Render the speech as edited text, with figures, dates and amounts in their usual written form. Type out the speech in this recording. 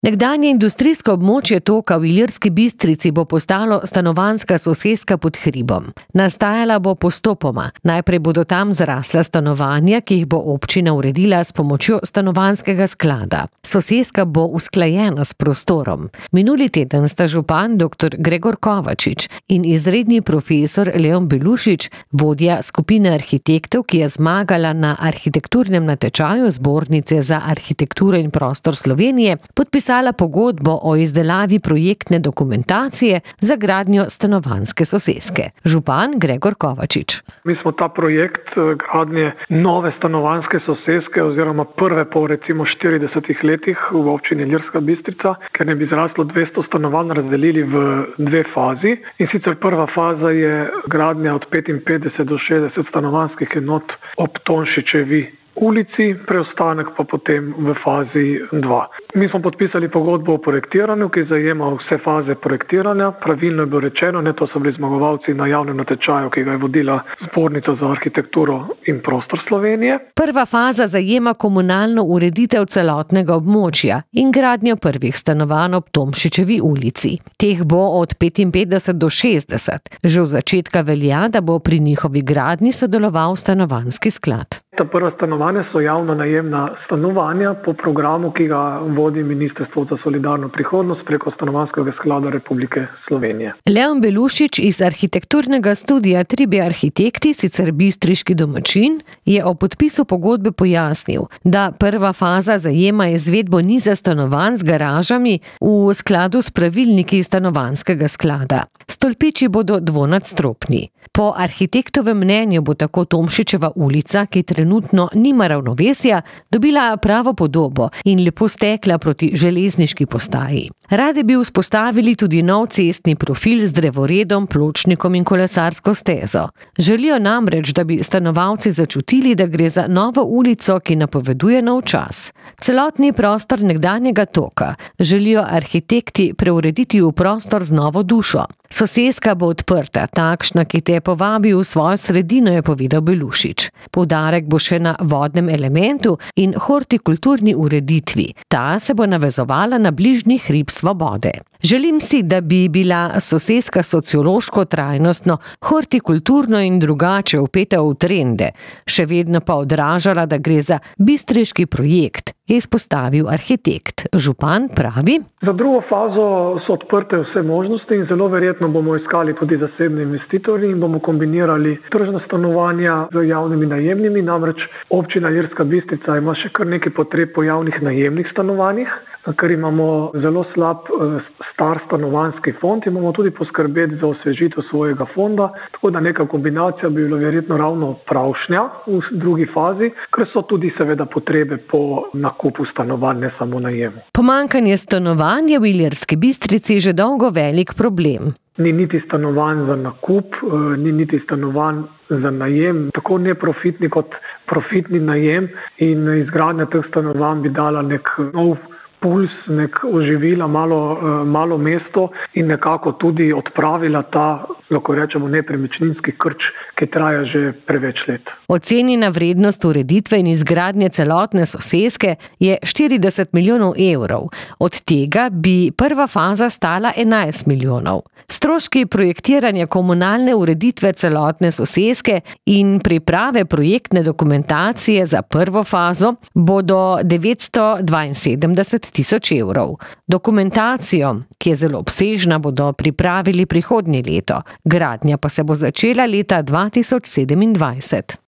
Nekdanje industrijsko območje Toka v Ilirski Bistrici bo postalo stanovanjska soseska pod hribom. Nastajala bo postopoma. Najprej bodo tam zrasla stanovanja, ki jih bo občina uredila s pomočjo stanovanjskega sklada. Soseska bo usklajena s prostorom. Minuli teden sta župan dr. Gregor Kovačič in izredni profesor Leon Belušič, vodja skupine arhitektov, ki je zmagala na arhitekturnem natečaju Zbornice za arhitekturo in prostor Slovenije, podpisala pogodbo o izdelavi projektne dokumentacije za gradnjo stanovanjske soseske. Župan Gregor Kovačič. Mi smo ta projekt gradnje nove stanovanjske soseske oziroma prve po recimo 40 letih v občini Ilirska Bistrica, ker ne bi zraslo 200 stanovanj, razdelili v dve fazi. In sicer prva faza je gradnja od 55 do 60 stanovanjskih enot ob Tonšičevi ulici, preostanek pa potem v fazi 2. Mi smo podpisali pogodbo o projektiranju, ki zajema vse faze projektiranja. Pravilno je bilo rečeno, to so bili zmagovalci na javnem natečaju, ki ga je vodila Zbornica za arhitekturo in prostor Slovenije. Prva faza zajema komunalno ureditev celotnega območja in gradnjo prvih stanovanj ob Tomšičevi ulici. Teh bo od 55 do 60. Že od začetka velja, da bo pri njihovi gradnji sodeloval stanovanjski sklad. Ta prva stanovanja so javno najemna stanovanja po programu, ki ga vodi Ministrstvo za solidarno prihodnost preko Stanovanjskega sklada Republike Slovenije. Leon Belušič iz arhitekturnega studia Tribia Arhitekti, sicer bistriški domačin, je o podpisu pogodbe pojasnil, da prva faza zajema izvedbo niza stanovanj z garažami v skladu s pravilniki stanovanjskega sklada. Stolpiči bodo dvonadstropni. Po arhitektovem mnenju bo tako Tomšičeva ulica, ki trenutno nima ravnovesja, dobila pravo podobo in lepo stekla proti železniški postaji. Radi bi vzpostavili tudi nov cestni profil z drevoredom, pločnikom in kolesarsko stezo. Želijo namreč, da bi stanovalci začutili, da gre za novo ulico, ki napoveduje nov čas. Celotni prostor nekdanjega Toka želijo arhitekti preurediti v prostor z novo dušo. Soseska bo odprta, takšna, ki te povabi v svojo sredino, je povedal Belušič. Poudarek bo še na vodnem elementu in hortikulturni ureditvi. Ta se bo navezovala na bližnji hrib Svobode. Želim si, da bi bila soseska sociološko, trajnostno, hortikulturno in drugače vpeta v trende, še vedno pa odražala, da gre za bistriški projekt, je izpostavil arhitekt. Župan pravi: Za drugo fazo so odprte vse možnosti in zelo verjetno bomo iskali tudi zasebne investitorje in bomo kombinirali tržna stanovanja z javnimi najemnimi, namreč občina Ilirska Bistrica ima še kar nekaj potreb po javnih najemnih stanovanjih, ker imamo zelo slab star stanovanjski fond in bomo tudi poskrbeti za osvežitev svojega fonda, tako da neka kombinacija bi bila verjetno ravno pravšnja v drugi fazi, ker so tudi seveda potrebe po nakupu stanovanj, ne samo najemu. Pomanjkanje stanovanj je v Ilirski Bistrici že dolgo velik problem. Ni niti stanovanj za nakup, ni niti stanovanj za najem, tako neprofitni kot profitni najem, in izgradnja teh stanovanj bi dala nek nov puls, nek oživila malo mesto in nekako tudi odpravila ta, lahko rečemo, nepremičninski krč, ki traja že preveč let. Ocenjena vrednost ureditve in izgradnje celotne soseske je 40 milijonov evrov. Od tega bi prva faza stala 11 milijonov. Stroški projektiranja komunalne ureditve celotne soseske in priprave projektne dokumentacije za prvo fazo bodo 972 tisoč evrov. Dokumentacijo, ki je zelo obsežna, bodo pripravili prihodnje leto. Gradnja pa se bo začela leta 2027.